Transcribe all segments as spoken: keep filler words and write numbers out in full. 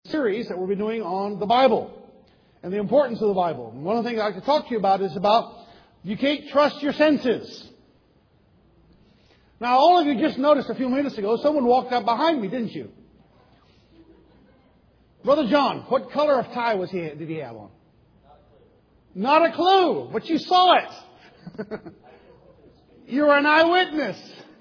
Series that we'll be doing on the Bible and the importance of the Bible. And one of the things I'd like to talk to you about is about you can't trust your senses. Now, all of you just noticed a few minutes ago, someone walked up behind me, didn't you? Brother John, what color of tie was he? Did he have on? Not a clue, but you saw it. You were an eyewitness.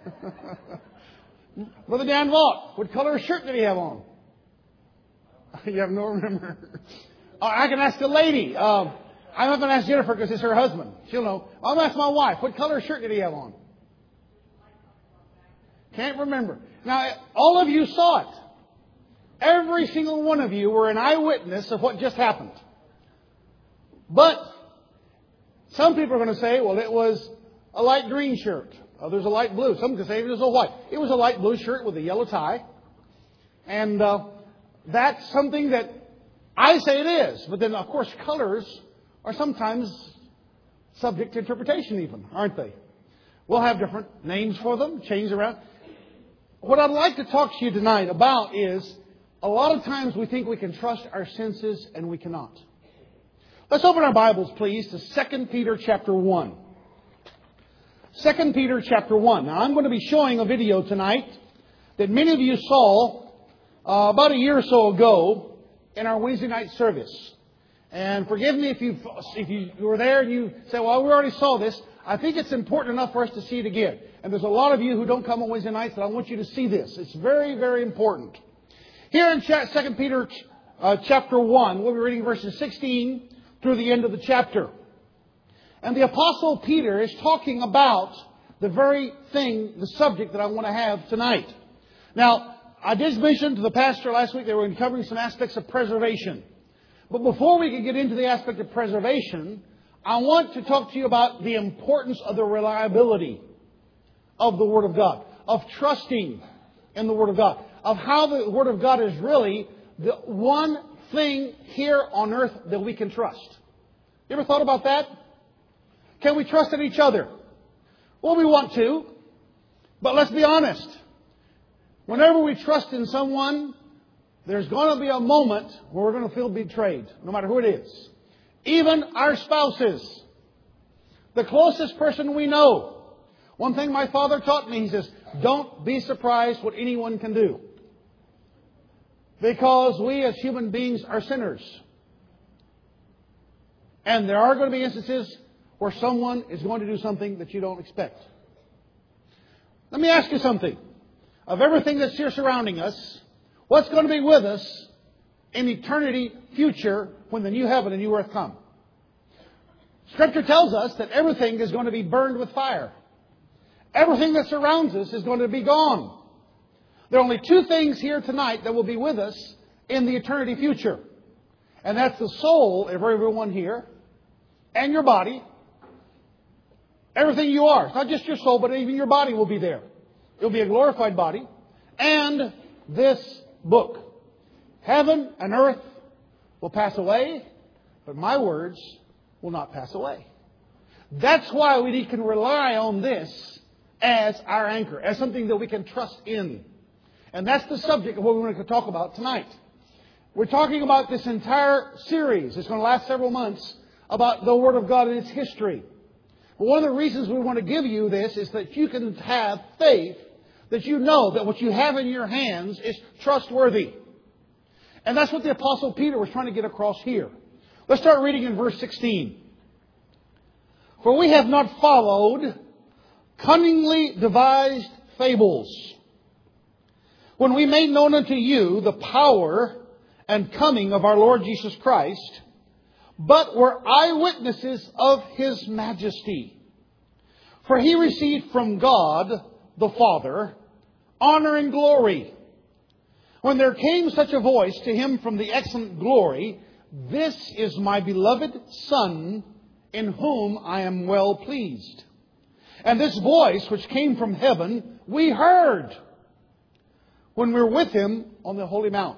Brother Dan Vaught, what color of shirt did he have on? You have no remember. Uh, I can ask the lady. Um, I'm not going to ask Jennifer because it's her husband. She'll know. I'm going to ask my wife. What color shirt did he have on? Can't remember. Now, all of you saw it. Every single one of you were an eyewitness of what just happened. But some people are going to say, well, it was a light green shirt. Others a light blue. Some can say it was a white. It was a light blue shirt with a yellow tie. And uh, that's something that I say it is. But then, of course, colors are sometimes subject to interpretation even, aren't they? We'll have different names for them, change around. What I'd like to talk to you tonight about is a lot of times we think we can trust our senses and we cannot. Let's open our Bibles, please, to Second Peter chapter one. Second Peter chapter one. Now, I'm going to be showing a video tonight that many of you saw uh, about a year or so ago in our Wednesday night service. And forgive me if you if you were there and you say, well, we already saw this. I think it's important enough for us to see it again. And there's a lot of you who don't come on Wednesday nights, but I want you to see this. It's very, very important. Here in Second Peter uh, chapter one, we'll be reading verses sixteen through the end of the chapter. And the Apostle Peter is talking about the very thing, the subject that I want to have tonight. Now, I did mention to the pastor last week they were covering some aspects of preservation. But before we can get into the aspect of preservation, I want to talk to you about the importance of the reliability of the Word of God, of trusting in the Word of God, of how the Word of God is really the one thing here on earth that we can trust. You ever thought about that? Can we trust in each other? Well, we want to. But let's be honest. Whenever we trust in someone, there's going to be a moment where we're going to feel betrayed, no matter who it is. Even our spouses. The closest person we know. One thing my father taught me, he says, don't be surprised what anyone can do. Because we as human beings are sinners. And there are going to be instances where someone is going to do something that you don't expect. Let me ask you something. Of everything that's here surrounding us, what's going to be with us in eternity future when the new heaven and new earth come? Scripture tells us that everything is going to be burned with fire. Everything that surrounds us is going to be gone. There are only two things here tonight that will be with us in the eternity future. And that's the soul of everyone here and your body. Everything you are. It's not just your soul, but even your body will be there. It will be a glorified body. And this book. Heaven and earth will pass away, but my words will not pass away. That's why we can rely on this as our anchor, as something that we can trust in. And that's the subject of what we're going to talk about tonight. We're talking about this entire series. It's going to last several months about the Word of God and its history. But one of the reasons we want to give you this is that you can have faith, that you know that what you have in your hands is trustworthy. And that's what the Apostle Peter was trying to get across here. Let's start reading in verse sixteen. For we have not followed cunningly devised fables, when we made known unto you the power and coming of our Lord Jesus Christ, but were eyewitnesses of His majesty. For He received from God the Father honor and glory, when there came such a voice to Him from the excellent glory, This is my beloved Son, in whom I am well pleased. And this voice which came from heaven, we heard when we were with Him on the holy mount.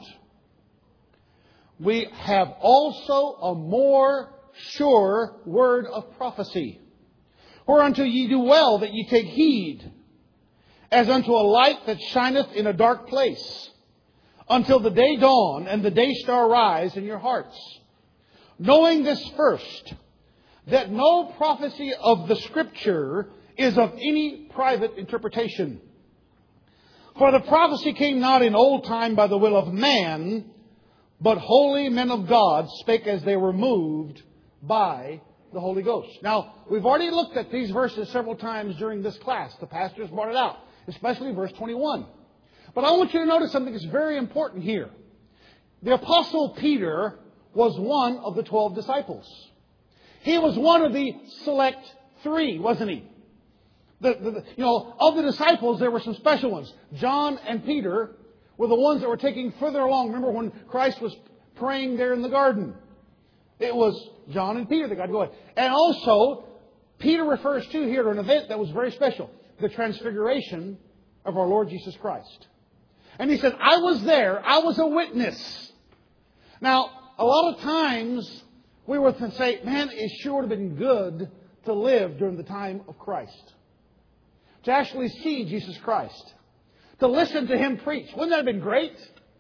We have also a more sure word of prophecy, whereunto ye do well that ye take heed, as unto a light that shineth in a dark place, until the day dawn and the day star rise in your hearts. Knowing this first, that no prophecy of the Scripture is of any private interpretation. For the prophecy came not in old time by the will of man, but holy men of God spake as they were moved by the Holy Ghost. Now, we've already looked at these verses several times during this class. The pastors brought it out, especially verse twenty-one. But I want you to notice something that's very important here. The Apostle Peter was one of the twelve disciples. He was one of the select three, wasn't he? The, the, the, you know, of the disciples, there were some special ones. John and Peter were the ones that were taking further along. Remember when Christ was praying there in the garden? It was John and Peter that got to go ahead. And also, Peter refers to here to an event that was very special. The transfiguration of our Lord Jesus Christ. And he said, I was there. I was a witness. Now, a lot of times we would say, man, it sure would have been good to live during the time of Christ. To actually see Jesus Christ. To listen to Him preach. Wouldn't that have been great?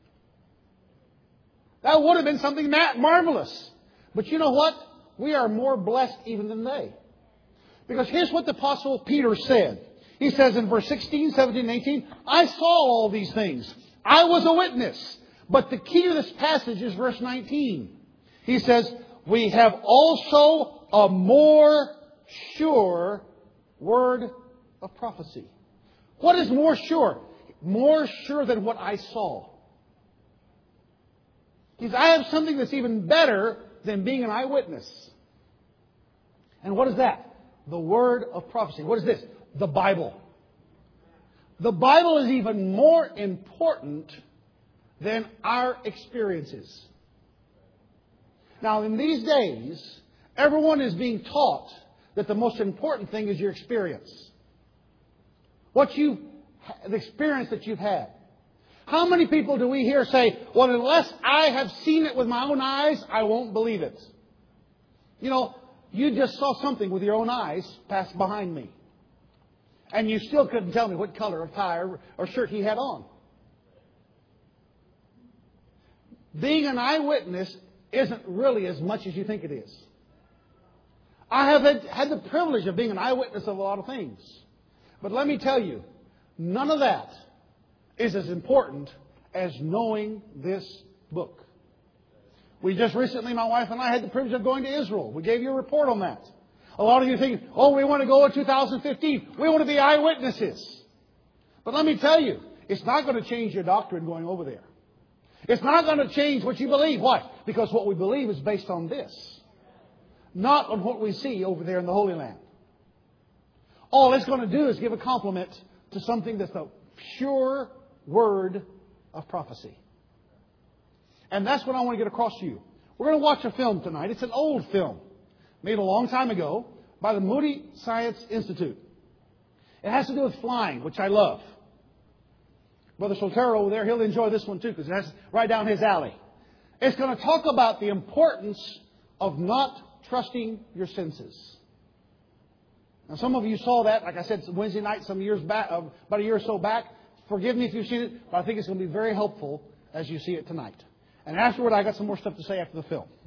That would have been something marvelous. But you know what? We are more blessed even than they. Because here's what the Apostle Peter said. He says in verse sixteen, seventeen, eighteen, I saw all these things. I was a witness. But the key to this passage is verse nineteen. He says, we have also a more sure word of prophecy. What is more sure? More sure than what I saw. He says, I have something that's even better than being an eyewitness. And what is that? The word of prophecy. What is this? The Bible. The Bible is even more important than our experiences. Now, in these days, everyone is being taught that the most important thing is your experience. What you, the experience that you've had. How many people do we hear say, well, unless I have seen it with my own eyes, I won't believe it. You know, you just saw something with your own eyes pass behind me. And you still couldn't tell me what color of tie or, or shirt he had on. Being an eyewitness isn't really as much as you think it is. I have had, had the privilege of being an eyewitness of a lot of things. But let me tell you, none of that is as important as knowing this book. We just recently, my wife and I, had the privilege of going to Israel. We gave you a report on that. A lot of you think, oh, we want to go in two thousand fifteen. We want to be eyewitnesses. But let me tell you, it's not going to change your doctrine going over there. It's not going to change what you believe. Why? Because what we believe is based on this. Not on what we see over there in the Holy Land. All it's going to do is give a compliment to something that's the pure word of prophecy. And that's what I want to get across to you. We're going to watch a film tonight. It's an old film made a long time ago by the Moody Science Institute. It has to do with flying, which I love. Brother Soltero over there, he'll enjoy this one too because that's right down his alley. It's going to talk about the importance of not trusting your senses. Now, some of you saw that, like I said, Wednesday night, some years back, uh, about a year or so back. Forgive me if you've seen it, but I think it's going to be very helpful as you see it tonight. And afterward, I got some more stuff to say after the film.